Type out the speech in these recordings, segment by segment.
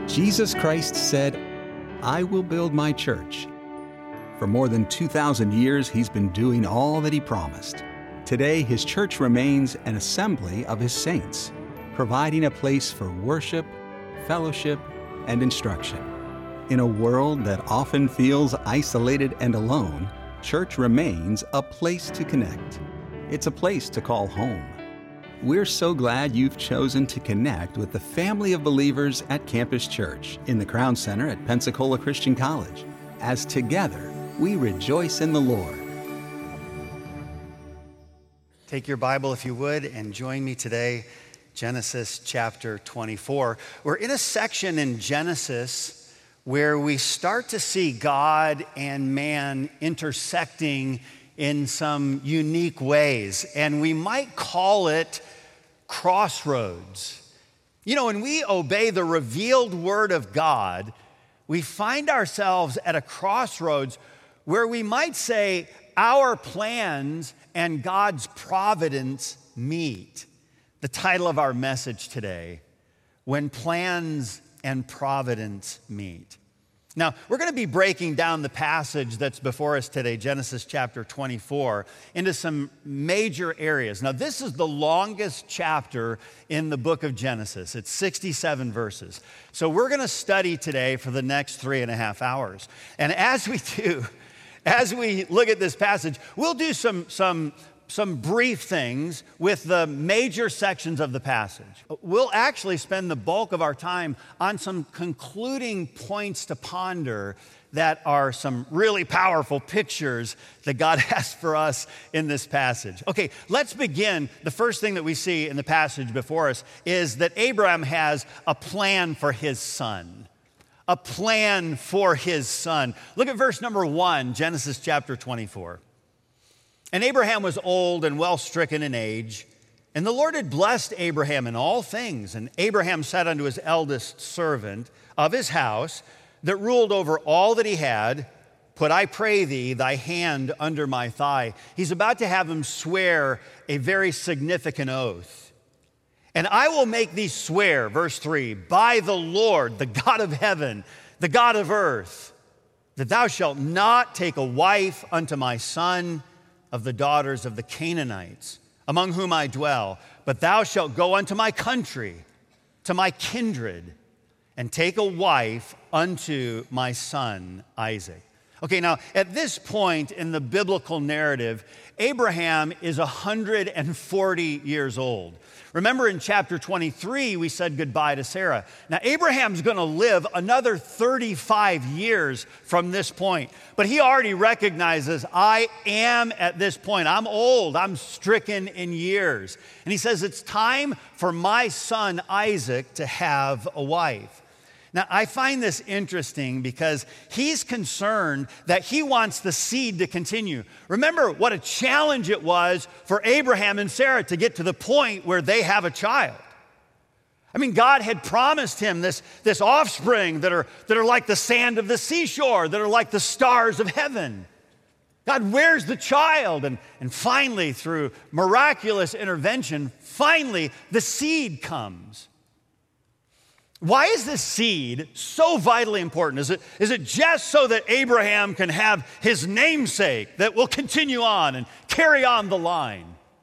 Jesus Christ said, "I will build my church." For more than 2,000 years, he's been doing all that he promised. Today, his church remains an assembly of his saints, providing a place for worship, fellowship, and instruction. In a world that often feels isolated and alone, church remains a place to connect. It's a place to call home. We're so glad you've chosen to connect with the family of believers at Campus Church in the Crown Center at Pensacola Christian College, as together we rejoice in the Lord. Take your Bible, if you would, and join me today, Genesis chapter 24. We're in a section in Genesis where we start to see God and man intersecting in some unique ways, and we might call it crossroads. You know, when we obey the revealed word of God, we find ourselves at a crossroads where we might say our plans and God's providence meet. The title of our message today, When Plans and Providence Meet. Now, we're going to be breaking down the passage that's before us today, Genesis chapter 24, into some major areas. Now, this is the longest chapter in the book of Genesis. It's 67 verses. So we're going to study today for the next 3.5 hours. And as we do, as we look at this passage, we'll do some brief things with the major sections of the passage. We'll actually spend the bulk of our time on some concluding points to ponder that are some really powerful pictures that God has for us in this passage. Okay, let's begin. The first thing that we see in the passage before us is that Abraham has a plan for his son. A plan for his son. Look at verse number 1, Genesis chapter 24. And Abraham was old and well stricken in age, and the Lord had blessed Abraham in all things. And Abraham said unto his eldest servant of his house that ruled over all that he had, "Put, I pray thee, thy hand under my thigh." He's about to have him swear a very significant oath. "And I will make thee swear," verse 3, "by the Lord, the God of heaven, the God of earth, that thou shalt not take a wife unto my son of the daughters of the Canaanites, among whom I dwell, but thou shalt go unto my country, to my kindred, and take a wife unto my son Isaac." Okay, now at this point in the biblical narrative, Abraham is 140 years old. Remember in chapter 23, we said goodbye to Sarah. Now, Abraham's going to live another 35 years from this point. But he already recognizes, I am at this point. I'm old. I'm stricken in years. And he says, it's time for my son Isaac to have a wife. Now, I find this interesting because he's concerned that he wants the seed to continue. Remember what a challenge it was for Abraham and Sarah to get to the point where they have a child. I mean, God had promised him this offspring that are like the sand of the seashore, that are like the stars of heaven. God, where's the child? And finally, through miraculous intervention, finally the seed comes. Why is this seed so vitally important? Is it just so that Abraham can have his namesake that will continue on and carry on the line?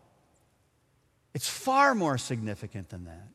It's far more significant than that.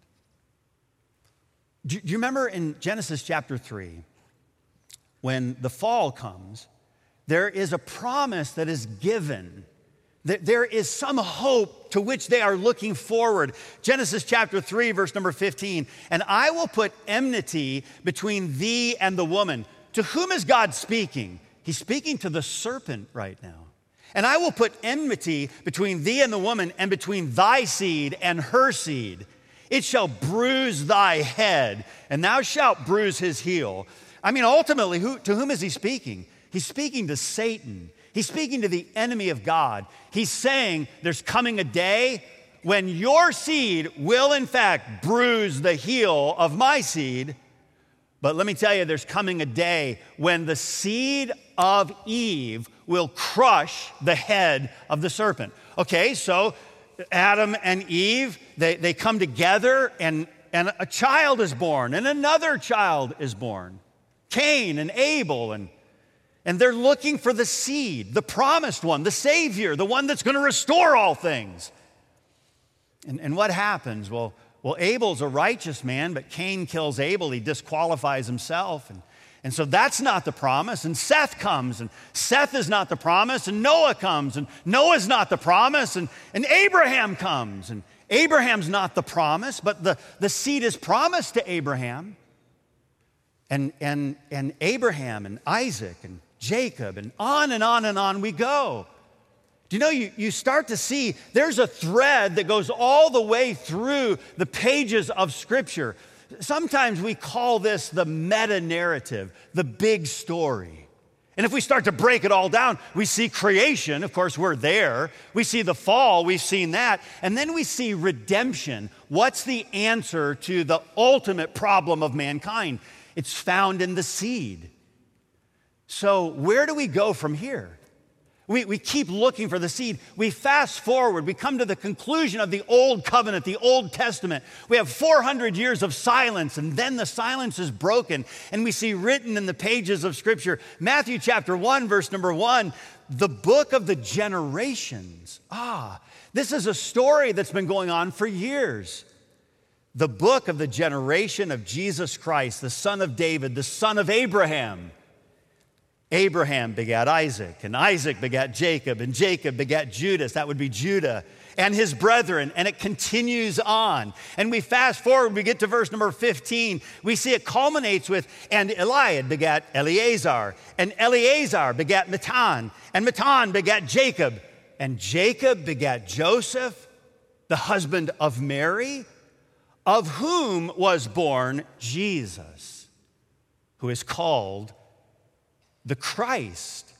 Do you remember in Genesis chapter 3, when the fall comes, there is a promise that is given. There is some hope to which they are looking forward. Genesis chapter 3, verse number 15. "And I will put enmity between thee and the woman." To whom is God speaking? He's speaking to the serpent right now. "And I will put enmity between thee and the woman, and between thy seed and her seed. It shall bruise thy head, and thou shalt bruise his heel." I mean, ultimately, to whom is he speaking? He's speaking to Satan. He's speaking to the enemy of God. He's saying there's coming a day when your seed will in fact bruise the heel of my seed. But let me tell you, there's coming a day when the seed of Eve will crush the head of the serpent. Okay, so Adam and Eve, they come together, and and a child is born, and another child is born, Cain and Abel, and they're looking for the seed, the promised one, the Savior, the one that's going to restore all things. And what happens? Well, Abel's a righteous man, but Cain kills Abel. He disqualifies himself. And so that's not the promise. And Seth comes, and Seth is not the promise. And Noah comes, and Noah's not the promise. And Abraham comes, and Abraham's not the promise, but the seed is promised to Abraham. And Abraham and Isaac and Jacob, and on and on and on we go. Do you know, you start to see there's a thread that goes all the way through the pages of Scripture. Sometimes we call this the meta-narrative, the big story. And if we start to break it all down, we see creation, of course we're there. We see the fall, we've seen that. And then we see redemption. What's the answer to the ultimate problem of mankind? It's found in the seed. So where do we go from here? We keep looking for the seed. We fast forward. We come to the conclusion of the Old Covenant, the Old Testament. We have 400 years of silence, and then the silence is broken. And we see written in the pages of Scripture, Matthew chapter 1, verse number 1, the book of the generations. This is a story that's been going on for years. The book of the generation of Jesus Christ, the son of David, the son of Abraham. Abraham begat Isaac, and Isaac begat Jacob, and Jacob begat Judas, that would be Judah, and his brethren, and it continues on. And we fast forward, we get to verse number 15. We see it culminates with, and Eliad begat Eleazar, and Eleazar begat Matan, and Matan begat Jacob, and Jacob begat Joseph, the husband of Mary, of whom was born Jesus, who is called the Christ,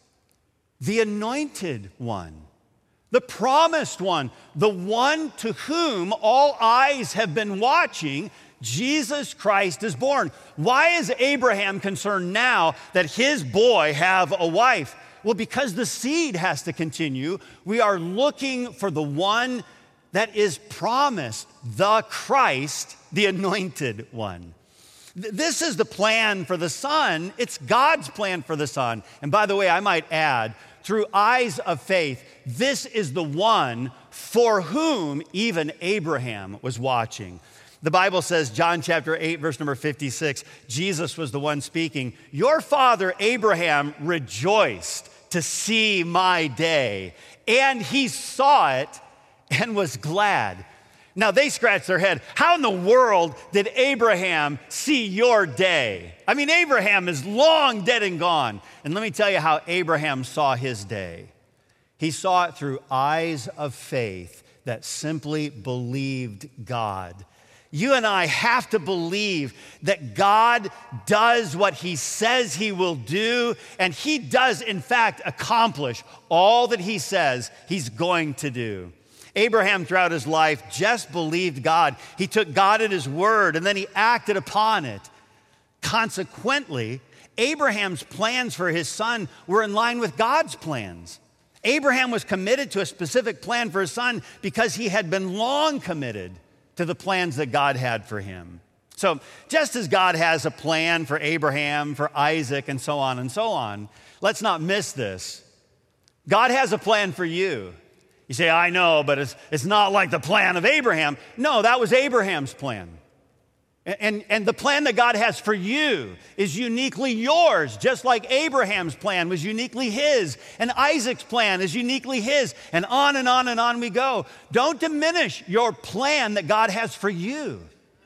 the anointed one, the promised one, the one to whom all eyes have been watching. Jesus Christ is born. Why is Abraham concerned now that his boy have a wife? Well, because the seed has to continue. We are looking for the one that is promised, the Christ, the anointed one. This is the plan for the Son. It's God's plan for the Son. And by the way, I might add, through eyes of faith, this is the one for whom even Abraham was watching. The Bible says, John chapter 8, verse number 56, Jesus was the one speaking. Your father Abraham rejoiced to see my day, and he saw it and was glad. Now, they scratch their head. How in the world did Abraham see your day? I mean, Abraham is long dead and gone. And let me tell you how Abraham saw his day. He saw it through eyes of faith that simply believed God. You and I have to believe that God does what he says he will do, and he does, in fact, accomplish all that he says he's going to do. Abraham, throughout his life, just believed God. He took God at his word, and then he acted upon it. Consequently, Abraham's plans for his son were in line with God's plans. Abraham was committed to a specific plan for his son because he had been long committed to the plans that God had for him. So just as God has a plan for Abraham, for Isaac, and so on, let's not miss this. God has a plan for you. You say, I know, but it's not like the plan of Abraham. No, that was Abraham's plan. And the plan that God has for you is uniquely yours, just like Abraham's plan was uniquely his, and Isaac's plan is uniquely his, and on and on and on we go. Don't diminish your plan that God has for you.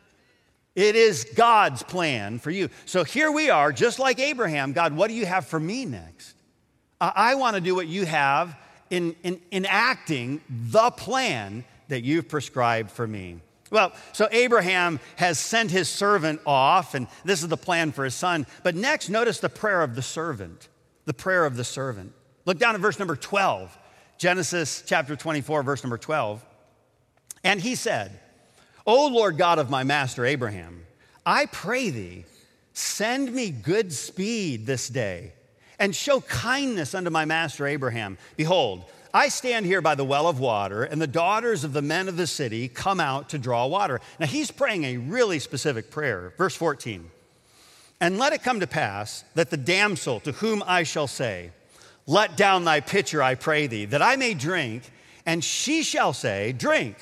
It is God's plan for you. So here we are, just like Abraham. God, what do you have for me next? I want to do what you have in enacting the plan that you've prescribed for me. Well, so Abraham has sent his servant off, and this is the plan for his son. But next, notice the prayer of the servant. The prayer of the servant. Look down at verse number 12. Genesis chapter 24, verse number 12. And he said, O Lord God of my master Abraham, I pray thee, send me good speed this day, and show kindness unto my master Abraham. Behold, I stand here by the well of water, and the daughters of the men of the city come out to draw water. Now, he's praying a really specific prayer. Verse 14. And let it come to pass that the damsel to whom I shall say, let down thy pitcher, I pray thee, that I may drink, and she shall say, drink,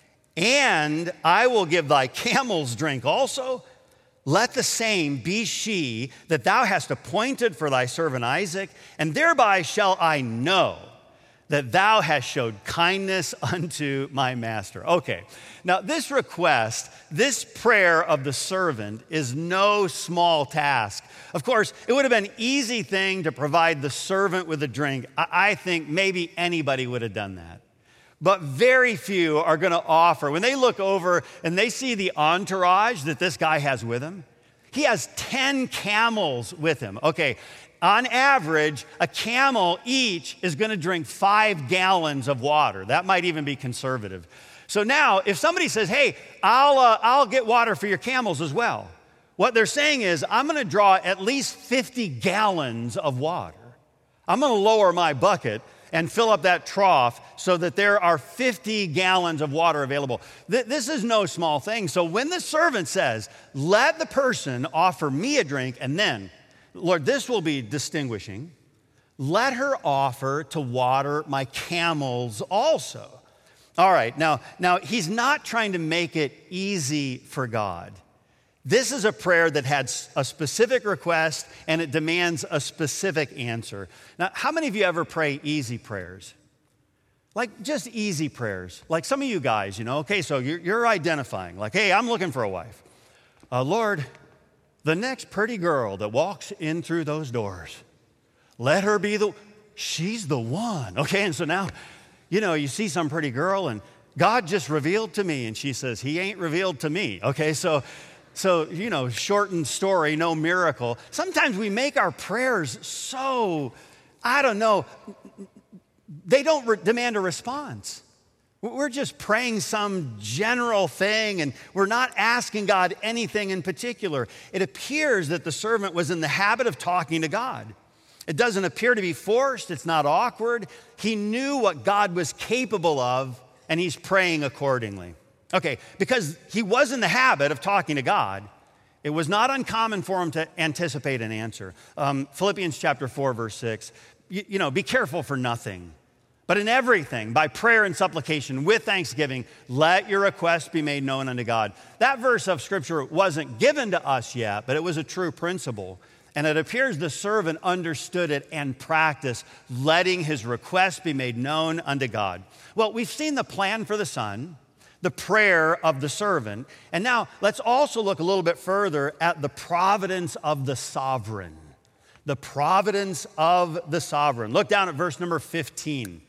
and I will give thy camels drink also. Let the same be she that thou hast appointed for thy servant Isaac, and thereby shall I know that thou hast showed kindness unto my master. Okay, now this request, this prayer of the servant is no small task. Of course, it would have been an easy thing to provide the servant with a drink. I think maybe anybody would have done that. But very few are going to offer. When they look over and they see the entourage that this guy has with him, he has 10 camels with him. Okay, on average, a camel each is going to drink 5 gallons of water. That might even be conservative. So now, if somebody says, hey, I'll get water for your camels as well, what they're saying is, I'm going to draw at least 50 gallons of water. I'm going to lower my bucket and fill up that trough so that there are 50 gallons of water available. This is no small thing. So when the servant says, let the person offer me a drink, and then, Lord, this will be distinguishing, let her offer to water my camels also. All right, now he's not trying to make it easy for God. This is a prayer that had a specific request and it demands a specific answer. Now, how many of you ever pray easy prayers? Like just easy prayers. Like some of you guys, okay, so you're identifying, like, hey, I'm looking for a wife. Lord, the next pretty girl that walks in through those doors, let her be she's the one. Okay, and so now, you see some pretty girl and God just revealed to me, and she says, he ain't revealed to me. Okay, so, shortened story, no miracle. Sometimes we make our prayers so, they don't demand a response. We're just praying some general thing, and we're not asking God anything in particular. It appears that the servant was in the habit of talking to God. It doesn't appear to be forced. It's not awkward. He knew what God was capable of, and he's praying accordingly. Okay, because he was in the habit of talking to God, it was not uncommon for him to anticipate an answer. Philippians chapter 4, verse 6, be careful for nothing, but in everything, by prayer and supplication, with thanksgiving, let your requests be made known unto God. That verse of scripture wasn't given to us yet, but it was a true principle. And it appears the servant understood it and practiced letting his requests be made known unto God. Well, we've seen the plan for the son, the prayer of the servant, and now let's also look a little bit further at the providence of the sovereign. The providence of the sovereign. Look down at verse number 15.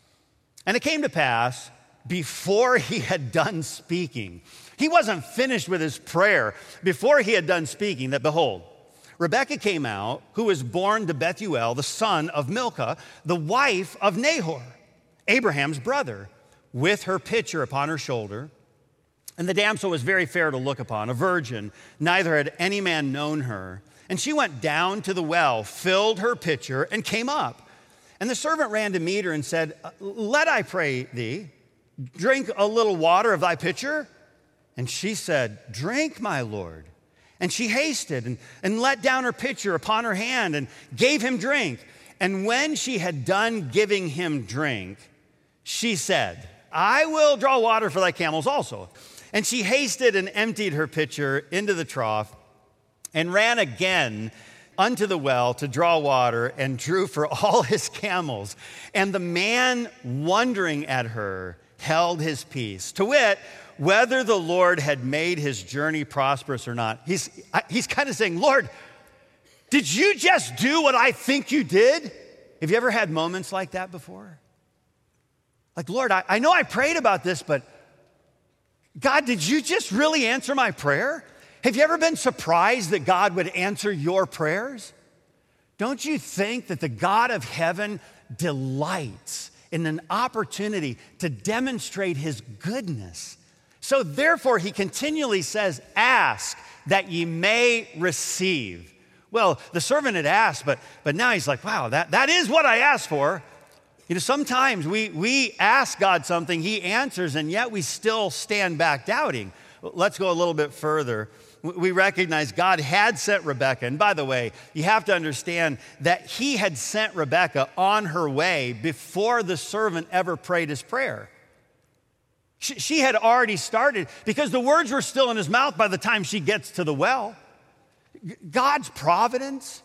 And it came to pass, before he had done speaking, he wasn't finished with his prayer, before he had done speaking, that behold, Rebekah came out, who was born to Bethuel, the son of Milcah, the wife of Nahor, Abraham's brother, with her pitcher upon her shoulder. And the damsel was very fair to look upon, a virgin, neither had any man known her. And she went down to the well, filled her pitcher, and came up. And the servant ran to meet her and said, let, I pray thee, drink a little water of thy pitcher. And she said, drink, my lord. And she hasted and let down her pitcher upon her hand and gave him drink. And when she had done giving him drink, she said, I will draw water for thy camels also. And she hasted and emptied her pitcher into the trough and ran again unto the well to draw water and drew for all his camels. And the man, wondering at her, held his peace. To wit, whether the Lord had made his journey prosperous or not. He's kind of saying, Lord, did you just do what I think you did? Have you ever had moments like that before? Like, Lord, I know I prayed about this, but God, did you just really answer my prayer? Have you ever been surprised that God would answer your prayers? Don't you think that the God of heaven delights in an opportunity to demonstrate his goodness? So therefore, he continually says, ask that ye may receive. Well, the servant had asked, but now he's like, wow, that is what I asked for. You know, sometimes we ask God something, he answers, and yet we still stand back doubting. Let's go a little bit further. We recognize God had sent Rebekah. And by the way, you have to understand that he had sent Rebekah on her way before the servant ever prayed his prayer. She had already started because the words were still in his mouth by the time she gets to the well. God's providence,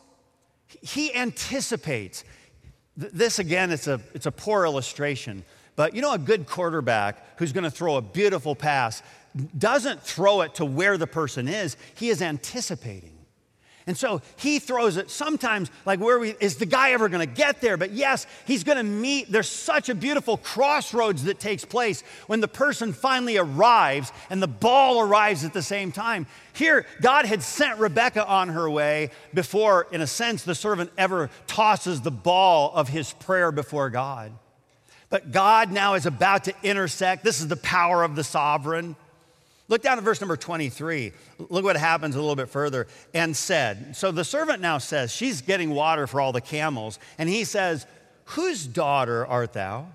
he anticipates. This, again, it's a poor illustration. But you know, a good quarterback who's going to throw a beautiful pass doesn't throw it to where the person is. He is anticipating. And so he throws it sometimes like is the guy ever going to get there? But yes, he's going to meet. There's such a beautiful crossroads that takes place when the person finally arrives and the ball arrives at the same time. Here, God had sent Rebekah on her way before, in a sense, the servant ever tosses the ball of his prayer before God. But God now is about to intersect. This is the power of the sovereign. Look down at verse number 23. Look what happens a little bit further. And said, so the servant now says, she's getting water for all the camels. And he says, whose daughter art thou?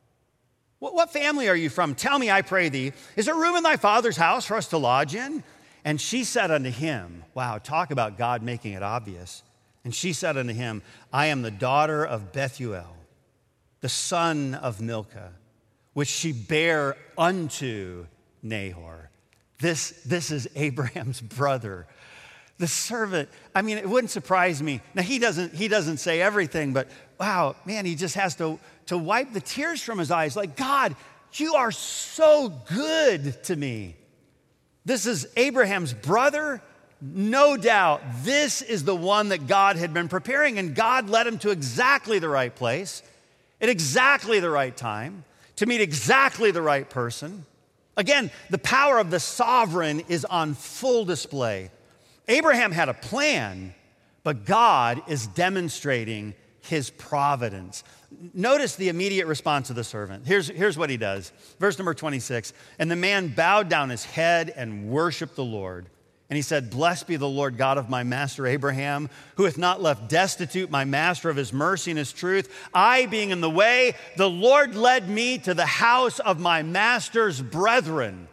What family are you from? Tell me, I pray thee, is there room in thy father's house for us to lodge in? And she said unto him, wow, talk about God making it obvious. And she said unto him, I am the daughter of Bethuel, the son of Milcah, which she bare unto Nahor. This is Abraham's brother. The servant, I mean, it wouldn't surprise me. Now, he doesn't say everything, but wow, man, he just has to wipe the tears from his eyes. Like, God, you are so good to me. This is Abraham's brother. No doubt, this is the one that God had been preparing, and God led him to exactly the right place, at exactly the right time, to meet exactly the right person. Again, the power of the sovereign is on full display. Abraham had a plan, but God is demonstrating his providence. Notice the immediate response of the servant. Here's what he does. Verse number 26, and the man bowed down his head and worshiped the Lord. And he said, blessed be the Lord God of my master Abraham, who hath not left destitute my master of his mercy and his truth. I being in the way, the Lord led me to the house of my master's brethren.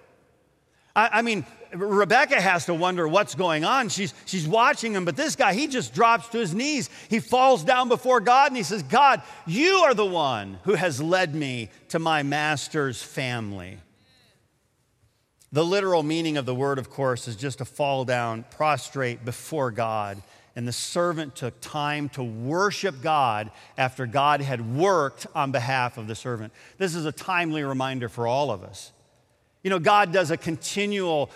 I mean, Rebekah has to wonder what's going on. She's watching him, but this guy, he just drops to his knees. He falls down before God and he says, God, you are the one who has led me to my master's family. The literal meaning of the word, of course, is just to fall down, prostrate before God. And the servant took time to worship God after God had worked on behalf of the servant. This is a timely reminder for all of us. You know, God does a continual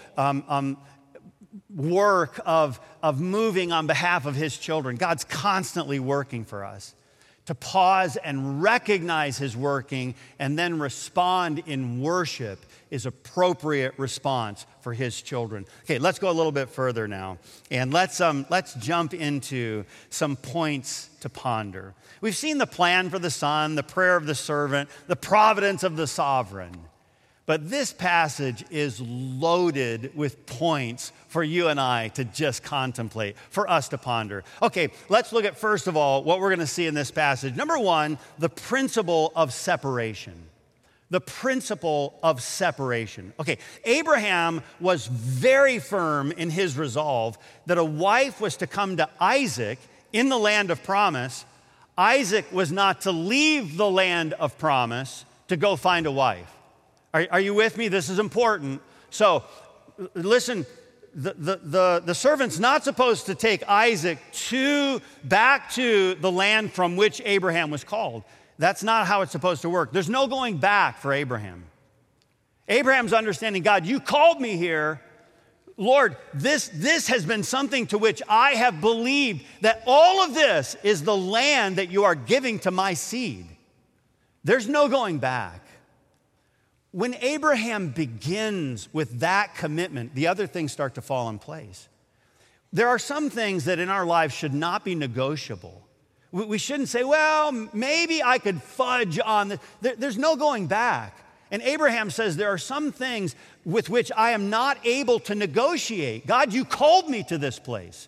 work of moving on behalf of his children. God's constantly working for us. To pause and recognize his working and then respond in worship is appropriate response for his children. Okay, let's go a little bit further now, and let's jump into some points to ponder. We've seen the plan for the son, the prayer of the servant, the providence of the sovereign. But this passage is loaded with points for you and I to just contemplate, for us to ponder. Okay, let's look at, first of all, what we're going to see in this passage. Number one, the principle of separation. The principle of separation. Okay, Abraham was very firm in his resolve that a wife was to come to Isaac in the land of promise. Isaac was not to leave the land of promise to go find a wife. Are you with me? This is important. So, listen, the servant's not supposed to take Isaac back to the land from which Abraham was called. That's not how it's supposed to work. There's no going back for Abraham. Abraham's understanding, God, you called me here. Lord, this has been something to which I have believed that all of this is the land that you are giving to my seed. There's no going back. When Abraham begins with that commitment, the other things start to fall in place. There are some things that in our lives should not be negotiable. We shouldn't say, well, maybe I could fudge on this. There's no going back. And Abraham says, there are some things with which I am not able to negotiate. God, you called me to this place.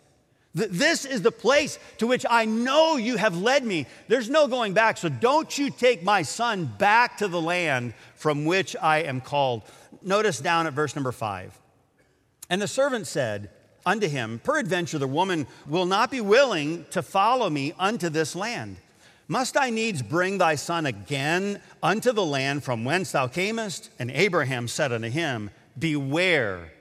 This is the place to which I know you have led me. There's no going back. So don't you take my son back to the land from which I am called. Notice down at verse number 5. And the servant said unto him, peradventure the woman will not be willing to follow me unto this land. Must I needs bring thy son again unto the land from whence thou camest? And Abraham said unto him, beware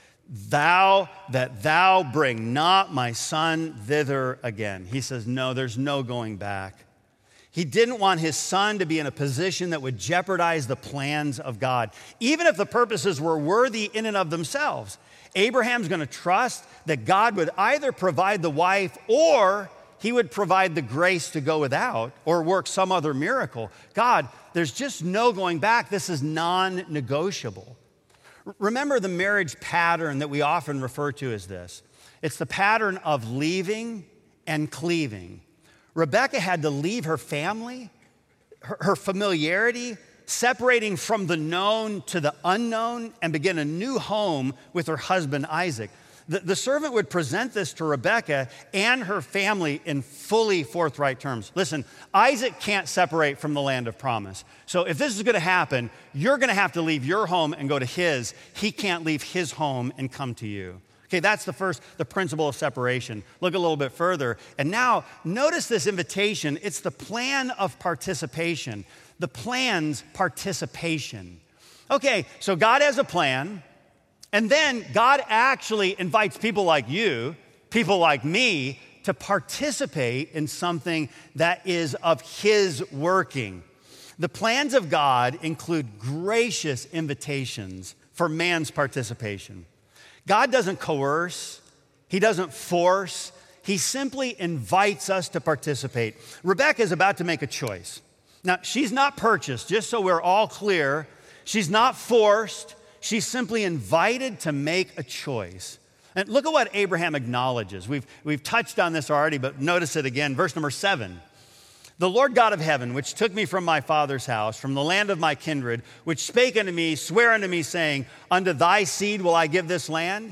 that thou bring not my son thither again. He says, no, there's no going back. He didn't want his son to be in a position that would jeopardize the plans of God, even if the purposes were worthy in and of themselves. Abraham's going to trust that God would either provide the wife or he would provide the grace to go without or work some other miracle. God, there's just no going back. This is non-negotiable. Remember the marriage pattern that we often refer to as this. It's the pattern of leaving and cleaving. Rebekah had to leave her family, her familiarity, separating from the known to the unknown, and begin a new home with her husband Isaac. The servant would present this to Rebekah and her family in fully forthright terms. Listen, Isaac can't separate from the land of promise. So if this is going to happen, you're going to have to leave your home and go to his. He can't leave his home and come to you. Okay, that's the principle of separation. Look a little bit further. And now notice this invitation. It's the plan of participation. The plan's participation. Okay, so God has a plan. And then God actually invites people like you, people like me, to participate in something that is of his working. The plans of God include gracious invitations for man's participation. God doesn't coerce, he doesn't force, he simply invites us to participate. Rebekah is about to make a choice. Now, she's not purchased, just so we're all clear. She's not forced. She's simply invited to make a choice. And look at what Abraham acknowledges. We've touched on this already, but notice it again. Verse number 7. The Lord God of heaven, which took me from my father's house, from the land of my kindred, which spake unto me, sware unto me, saying, unto thy seed will I give this land.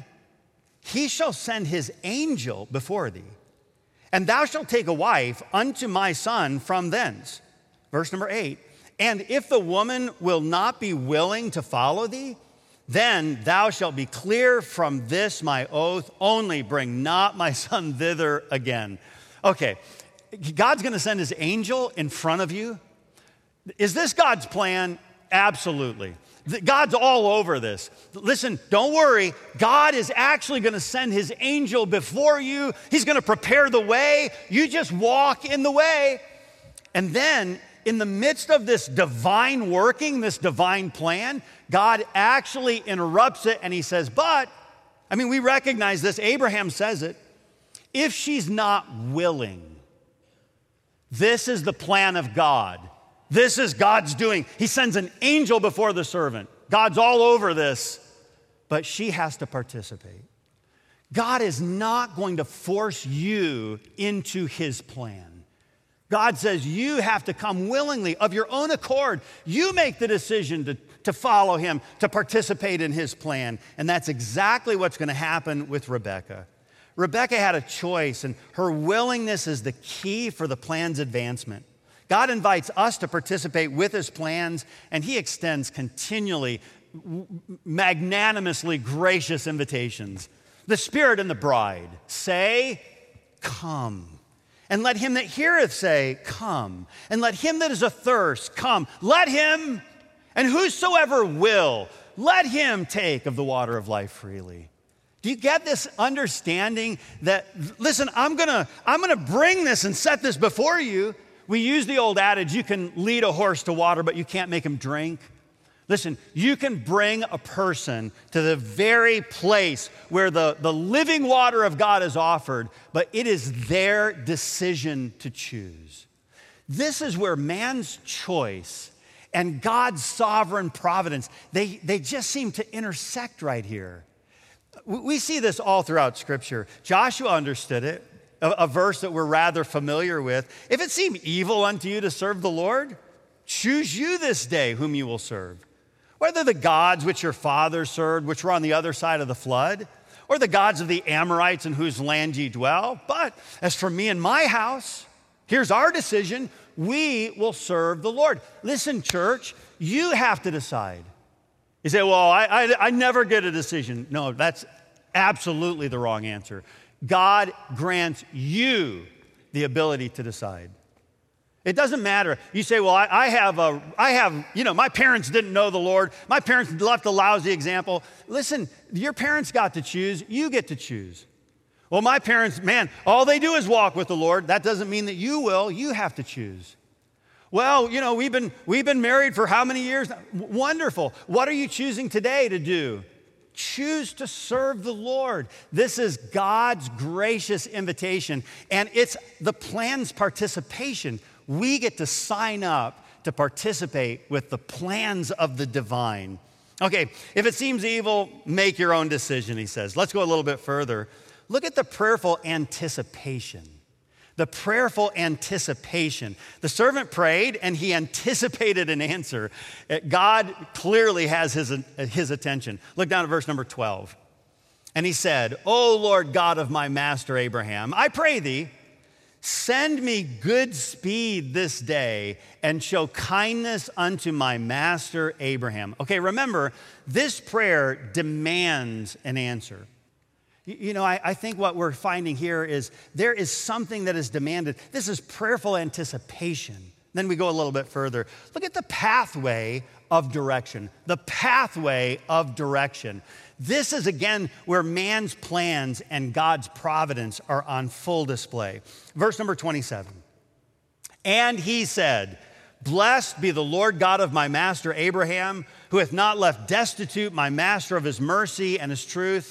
He shall send his angel before thee, and thou shalt take a wife unto my son from thence. Verse number 8. And if the woman will not be willing to follow thee, then thou shalt be clear from this my oath, only bring not my son thither again. Okay, God's going to send his angel in front of you. Is this God's plan? Absolutely. God's all over this. Listen, don't worry. God is actually going to send his angel before you. He's going to prepare the way. You just walk in the way. And then in the midst of this divine working, this divine plan, God actually interrupts it and he says, we recognize this. Abraham says it. If she's not willing, this is the plan of God. This is God's doing. He sends an angel before the servant. God's all over this, but she has to participate. God is not going to force you into his plan. God says you have to come willingly of your own accord. You make the decision to follow him, to participate in his plan. And that's exactly what's going to happen with Rebekah. Rebekah had a choice, and her willingness is the key for the plan's advancement. God invites us to participate with his plans, and he extends continually, magnanimously gracious invitations. The Spirit and the bride say, come. And let him that heareth say, come. And let him that is athirst come. Let him, and whosoever will, let him take of the water of life freely. Do you get this understanding that, listen, I'm gonna bring this and set this before you. We use the old adage, you can lead a horse to water, but you can't make him drink. Listen, you can bring a person to the very place where the living water of God is offered, but it is their decision to choose. This is where man's choice and God's sovereign providence, they just seem to intersect right here. We see this all throughout Scripture. Joshua understood it, a verse that we're rather familiar with. If it seem evil unto you to serve the Lord, choose you this day whom you will serve. Whether the gods which your fathers served, which were on the other side of the flood, or the gods of the Amorites in whose land ye dwell. But as for me and my house, here's our decision. We will serve the Lord. Listen, church, you have to decide. You say, well, I never get a decision. No, that's absolutely the wrong answer. God grants you the ability to decide. It doesn't matter. You say, well, I have, my parents didn't know the Lord. My parents left a lousy example. Listen, your parents got to choose. You get to choose. Well, my parents, man, all they do is walk with the Lord. That doesn't mean that you will. You have to choose. Well, we've been married for how many years? Wonderful. What are you choosing today to do? Choose to serve the Lord. This is God's gracious invitation, and it's the plan's participation. We get to sign up to participate with the plans of the divine. Okay, if it seems evil, make your own decision, he says. Let's go a little bit further. Look at the prayerful anticipation. The prayerful anticipation. The servant prayed and he anticipated an answer. God clearly has his attention. Look down at verse number 12. And he said, O Lord God of my master Abraham, I pray thee, send me good speed this day and show kindness unto my master Abraham. Okay, remember, this prayer demands an answer. I think what we're finding here is there is something that is demanded. This is prayerful anticipation. Then we go a little bit further. Look at the pathway of direction. The pathway of direction. This is, again, where man's plans and God's providence are on full display. Verse number 27. And he said, Blessed be the Lord God of my master Abraham, who hath not left destitute my master of his mercy and his truth.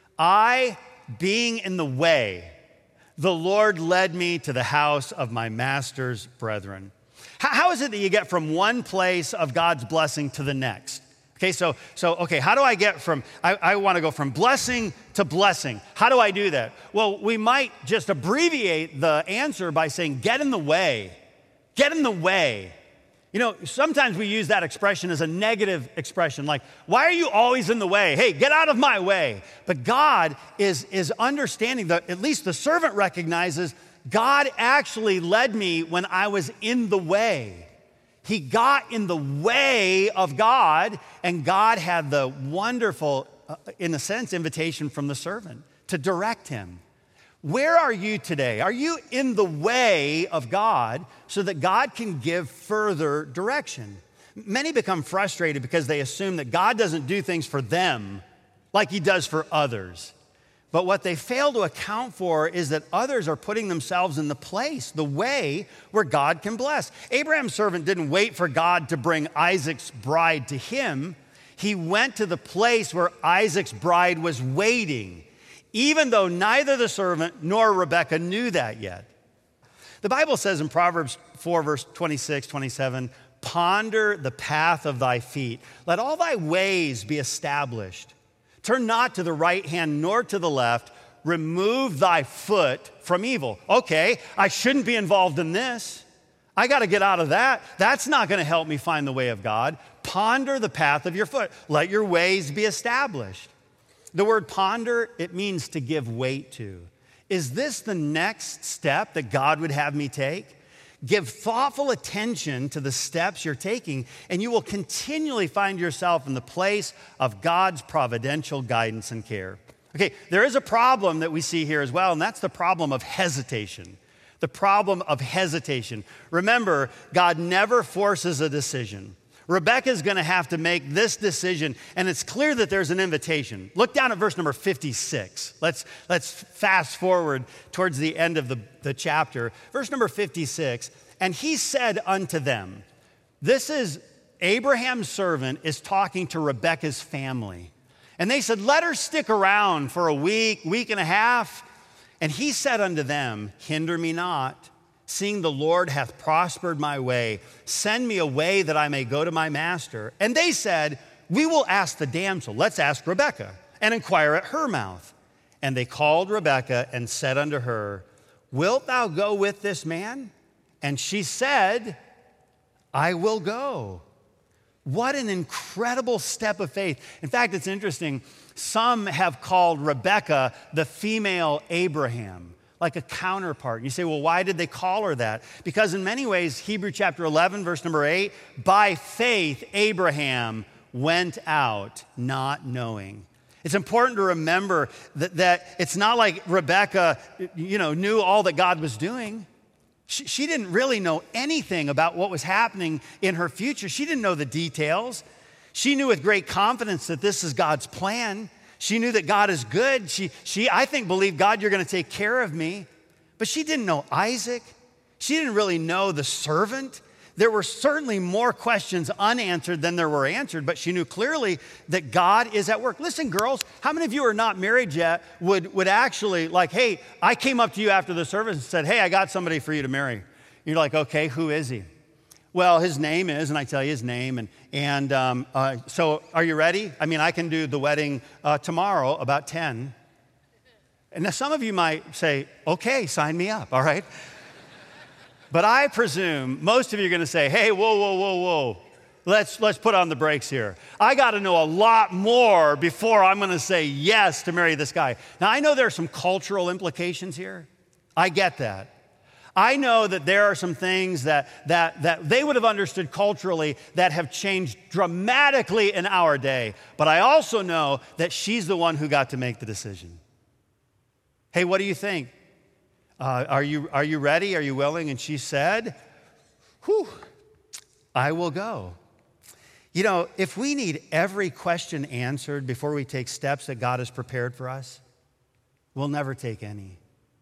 I, being in the way, the Lord led me to the house of my master's brethren. How is it that you get from one place of God's blessing to the next? Okay, okay, how do I get from, I want to go from blessing to blessing. How do I do that? Well, we might just abbreviate the answer by saying, get in the way. Get in the way. Sometimes we use that expression as a negative expression, like, why are you always in the way? Hey, get out of my way. But God is understanding that at least the servant recognizes God actually led me when I was in the way. He got in the way of God, and God had the wonderful, in a sense, invitation from the servant to direct him. Where are you today? Are you in the way of God so that God can give further direction? Many become frustrated because they assume that God doesn't do things for them like he does for others. But what they fail to account for is that others are putting themselves in the way where God can bless. Abraham's servant didn't wait for God to bring Isaac's bride to him. He went to the place where Isaac's bride was waiting, even though neither the servant nor Rebekah knew that yet. The Bible says in Proverbs 4, verse 26, 27, ponder the path of thy feet. Let all thy ways be established. Turn not to the right hand nor to the left. Remove thy foot from evil. Okay, I shouldn't be involved in this. I got to get out of that. That's not going to help me find the way of God. Ponder the path of your foot. Let your ways be established. The word ponder, it means to give weight to. Is this the next step that God would have me take? Give thoughtful attention to the steps you're taking, and you will continually find yourself in the place of God's providential guidance and care. Okay, there is a problem that we see here as well, and that's the problem of hesitation. The problem of hesitation. Remember, God never forces a decision. Rebekah's going to have to make this decision, and it's clear that there's an invitation. Look down at verse number 56. Let's fast forward towards the end of the chapter. Verse number 56, and he said unto them, this is Abraham's servant is talking to Rebekah's family. And they said, let her stick around for a week and a half. And he said unto them, hinder me not, seeing the Lord hath prospered my way. Send me away that I may go to my master. And they said, we will ask the damsel. Let's ask Rebekah and inquire at her mouth. And they called Rebekah and said unto her, wilt thou go with this man? And she said, I will go. What an incredible step of faith. In fact, it's interesting. Some have called Rebekah the female Abraham, like a counterpart. You say, well, why did they call her that? Because in many ways, Hebrew chapter 11, verse number 8, by faith, Abraham went out not knowing. It's important to remember that it's not like Rebekah, knew all that God was doing. She didn't really know anything about what was happening in her future. She didn't know the details. She knew with great confidence that this is God's plan. She knew that God is good. She I think, believed, God, you're going to take care of me. But she didn't know Isaac. She didn't really know the servant. There were certainly more questions unanswered than there were answered, but she knew clearly that God is at work. Listen, girls, how many of you are not married yet would actually hey, I came up to you after the service and said, hey, I got somebody for you to marry. You're like, okay, who is he? Well, his name is, and I tell you his name, so are you ready? I mean, I can do the wedding tomorrow about 10. And now some of you might say, okay, sign me up, all right? But I presume most of you are going to say, hey, whoa. Let's put on the brakes here. I got to know a lot more before I'm going to say yes to marry this guy. Now, I know there are some cultural implications here. I get that. I know that there are some things that they would have understood culturally that have changed dramatically in our day. But I also know that she's the one who got to make the decision. Hey, what do you think? Are you ready? Are you willing? And she said, I will go. If we need every question answered before we take steps that God has prepared for us, we'll never take any.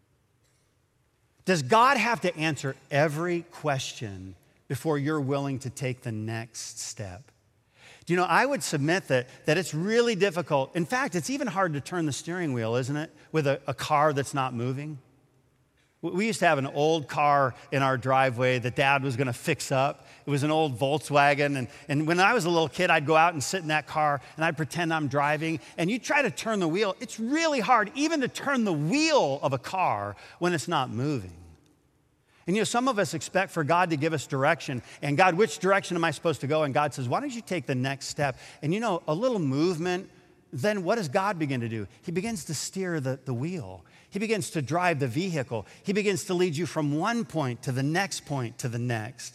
Does God have to answer every question before you're willing to take the next step? I would submit that it's really difficult. In fact, it's even hard to turn the steering wheel, isn't it, with a car that's not moving? We used to have an old car in our driveway that Dad was going to fix up. It was an old Volkswagen. And when I was a little kid, I'd go out and sit in that car, and I'd pretend I'm driving. And you try to turn the wheel. It's really hard even to turn the wheel of a car when it's not moving. And some of us expect for God to give us direction. And God, which direction am I supposed to go? And God says, why don't you take the next step? And a little movement, then what does God begin to do? He begins to steer the wheel. He begins to drive the vehicle. He begins to lead you from one point to the next point to the next.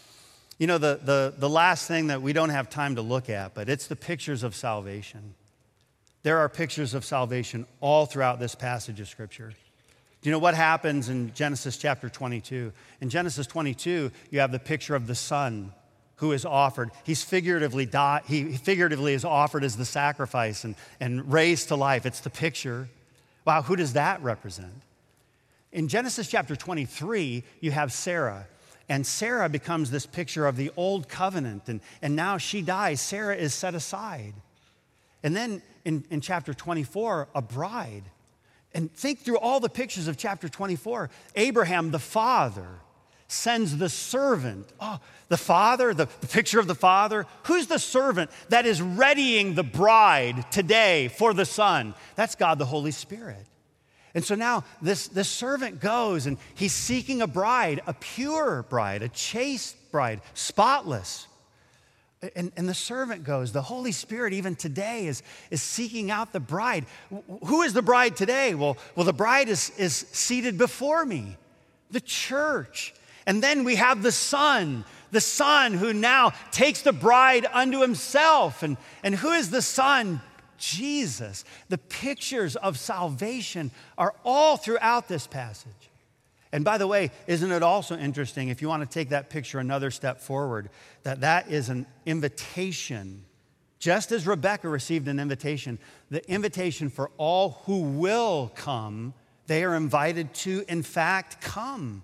The last thing that we don't have time to look at, but it's the pictures of salvation. There are pictures of salvation all throughout this passage of Scripture. Do you know what happens in Genesis chapter 22? In Genesis 22, you have the picture of the son who is offered. He figuratively is offered as the sacrifice and raised to life. It's the picture. Wow, who does that represent? In Genesis chapter 23, you have Sarah. And Sarah becomes this picture of the old covenant. And now she dies. Sarah is set aside. And then in chapter 24, a bride. And think through all the pictures of chapter 24. Abraham, the father, sends the servant. Oh, the father, the picture of the father. Who's the servant that is readying the bride today for the son? That's God the Holy Spirit. And so now this servant goes and he's seeking a bride, a pure bride, a chaste bride, spotless. And the servant goes. The Holy Spirit even today is seeking out the bride. Who is the bride today? Well, the bride is seated before me, the church. And then we have the Son who now takes the bride unto himself. And who is the Son? Jesus. The pictures of salvation are all throughout this passage. And by the way, isn't it also interesting, if you want to take that picture another step forward, that is an invitation. Just as Rebekah received an invitation, the invitation for all who will come, they are invited to, in fact, come.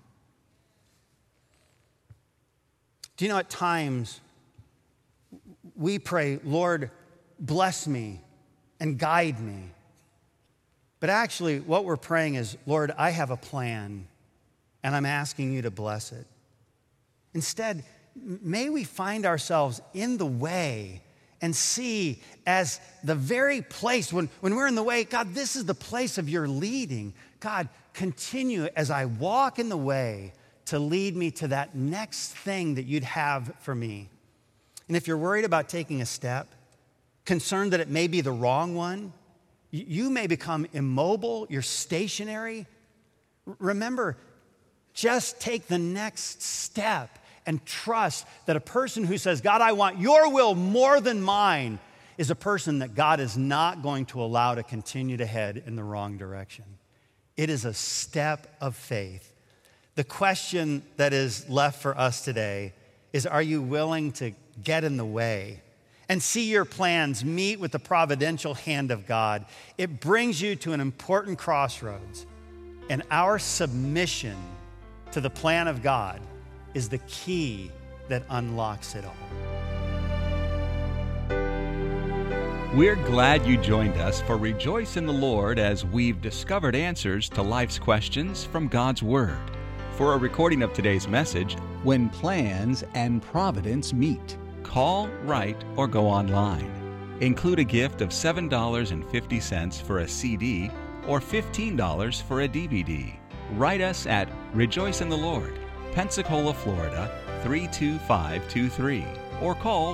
Do you know at times we pray, Lord, bless me and guide me. But actually what we're praying is, Lord, I have a plan. And I'm asking you to bless it. Instead, may we find ourselves in the way and see as the very place, when we're in the way, God, this is the place of your leading. God, continue as I walk in the way to lead me to that next thing that you'd have for me. And if you're worried about taking a step, concerned that it may be the wrong one, you may become immobile, you're stationary. Remember, just take the next step and trust that a person who says, God, I want your will more than mine, is a person that God is not going to allow to continue to head in the wrong direction. It is a step of faith. The question that is left for us today is, are you willing to get in the way and see your plans meet with the providential hand of God? It brings you to an important crossroads, and our submission to the plan of God is the key that unlocks it all. We're glad you joined us for Rejoice in the Lord as we've discovered answers to life's questions from God's Word. For a recording of today's message, When Plans and Providence Meet, call, write, or go online. Include a gift of $7.50 for a CD or $15 for a DVD. Write us at Rejoice in the Lord, Pensacola, Florida 32523, or call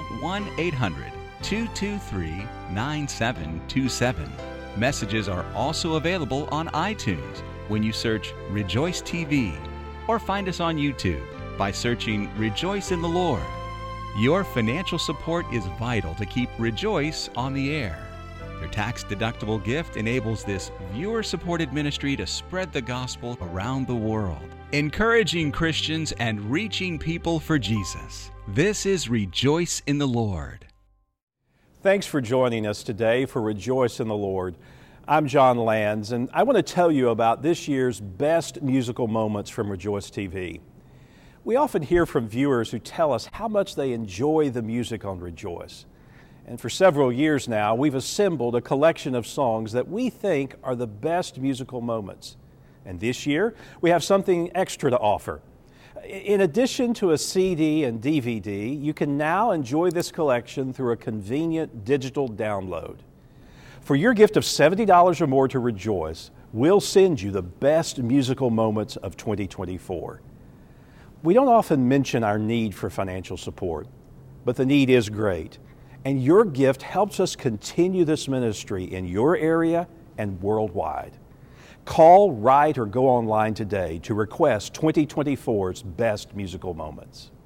1-800-223-9727. Messages are also available on iTunes when you search Rejoice TV, or find us on YouTube by searching Rejoice in the Lord. Your financial support is vital to keep Rejoice on the air. Your tax-deductible gift enables this viewer-supported ministry to spread the gospel around the world, encouraging Christians and reaching people for Jesus. This is Rejoice in the Lord. Thanks for joining us today for Rejoice in the Lord. I'm John Lands, and I want to tell you about this year's best musical moments from Rejoice TV. We often hear from viewers who tell us how much they enjoy the music on Rejoice. And for several years now, we've assembled a collection of songs that we think are the best musical moments. And this year, we have something extra to offer. In addition to a CD and DVD, you can now enjoy this collection through a convenient digital download. For your gift of $70 or more to Rejoice, we'll send you the best musical moments of 2024. We don't often mention our need for financial support, but the need is great. And your gift helps us continue this ministry in your area and worldwide. Call, write, or go online today to request 2024's best musical moments.